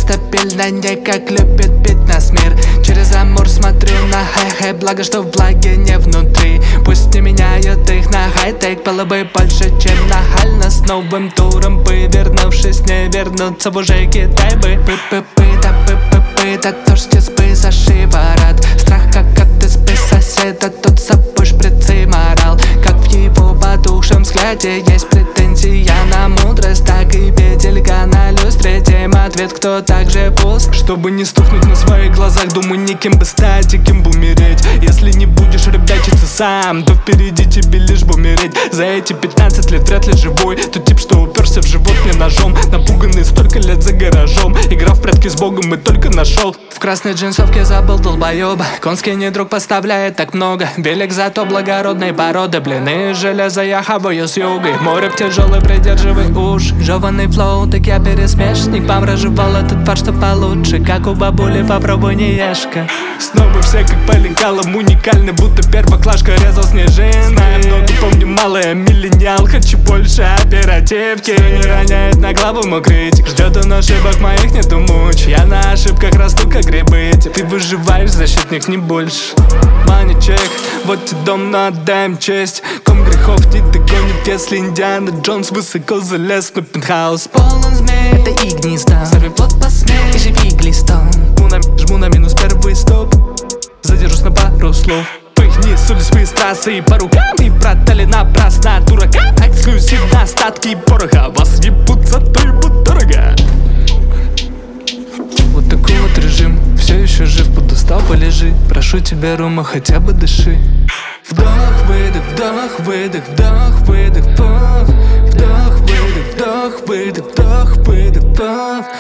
стабильно, не как любит бить нас мир. Через амур смотрю на хай-хай, благо что в благе не внутри. Пусть не меняют их на хай-тек, было бы больше, чем нахально. С новым туром бы, вернувшись, не вернуться в уже Китай бы. Да дождь из спыса шиворот. Страх, как от избы соседа, тут с собой шприцы морал. Как в его потухшем взгляде есть претензия на мудрость, так и петелька на люстре. Тем ответ, кто так же пуст. Чтобы не стукнуть на своих глазах, думай, не кем бы стать и кем бы умереть. Если не будешь рыбячиться сам, то впереди тебе лишь бы умереть. За эти 15 лет вряд ли живой тот тип, что уперся в живот мне ножом. Напуганный столько лет за гаражом, игра в прятки с Богом и только нашел. В красной джинсовке забыл долбоеба, конский недруг поставляет так много. Велик зато благородной породы, блины из железа я хаваю с югой. Море тяжелый, придерживай уж. Жеванный флоу, так я пересмешник. Помраживал этот фарш, что получше, как у бабули, попробуй не ешка. Снова все как по лекалам, уникальны, будто первоклашка резал снежинки. Знаю много, помню мало, я миллениал, хочу больше оперативки. Все не роняет на главу мой критик, ждет он ошибок моих, нету муч. Я на ошибках расту как грибы, ты выживаешь, защитник, не больше. Money чек, вот тебе дом, но отдаем честь. Ком грехов не догонит, если Индиана Джонс высоко залез на пентхаус. Полон змей, это их гнездо, сорви плод посмей и живи глистом. Жму на минус первый стоп, задержусь на пару слов. Пыхни, сули свои страссы по рукам и продали напрасно дурака. Эксклюзив на остатки пороха, вас ебут за то ебут дорого. Вот такой вот режим, все еще жив, подустал, полежи. Прошу тебя, Рома, хотя бы дыши. Вдох, выдох, вдох, выдох, вдох, выдох, пуф. Вдох, выдох, вдох, выдох, вдох, выдох, пуф.